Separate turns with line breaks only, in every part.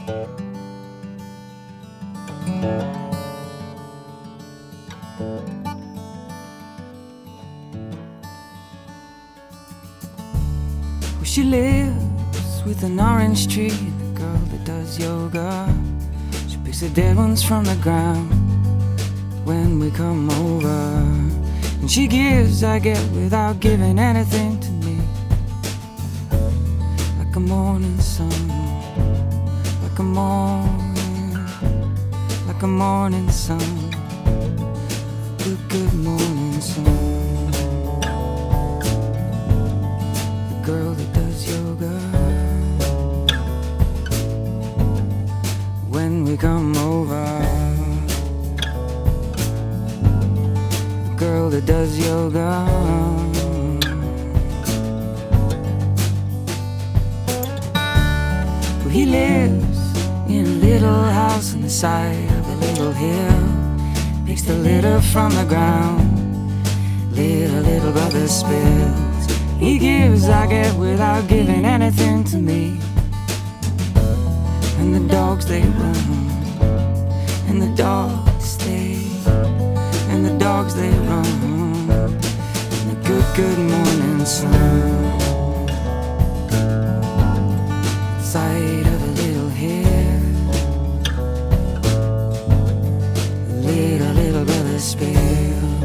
Well, she lives with an orange tree, the girl that does yoga. She picks the dead ones from the ground when we come over. And she gives, I get, without giving anything to me. Like a morning sun, like a morning sun, good morning sun. The girl that does yoga when we come over. The girl that does yoga. Well, he lives in a little house on the side of a little hill. Picks the litter from the ground. Little brother spills. He gives, I get, without giving anything to me. And the dogs they run, and the dogs stay, and the dogs they run. And the good morning sun. Side of a little hill. Little brother spills.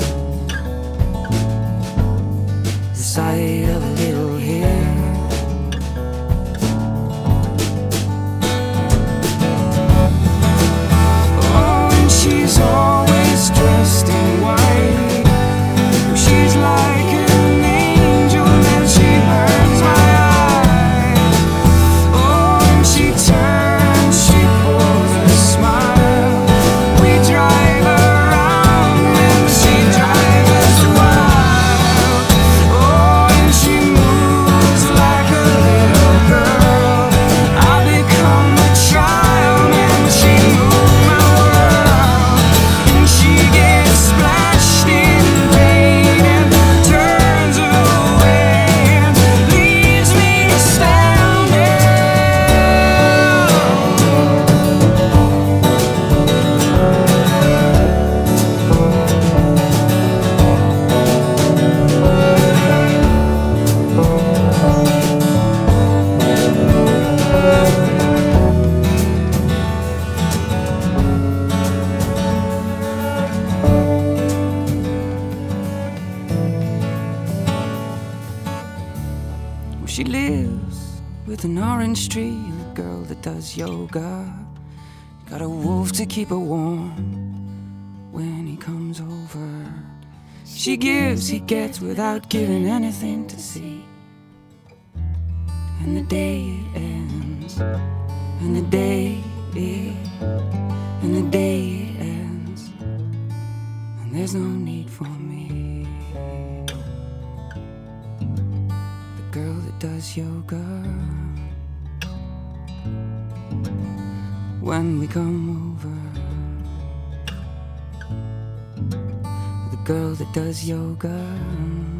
The side of a little hill. Oh, and she's always dressed in white. She's like an angel and she burns my eyes. Oh, and she turns, she pulls a smile. We drive around and she drives us wild. Oh, and she moves like a little girl. I become a child and she moves my world. And she gets splashed in rain and turns away and leaves me astounded. Well, she lives with an orange tree and a girl that does yoga. Got a wolf to keep her warm when he comes over. She gives, he gets, without giving anything to see. And the day it ends, and the day it, and the day it ends, and there's no need for me. The girl that does yoga when we come over. The girl that does yoga.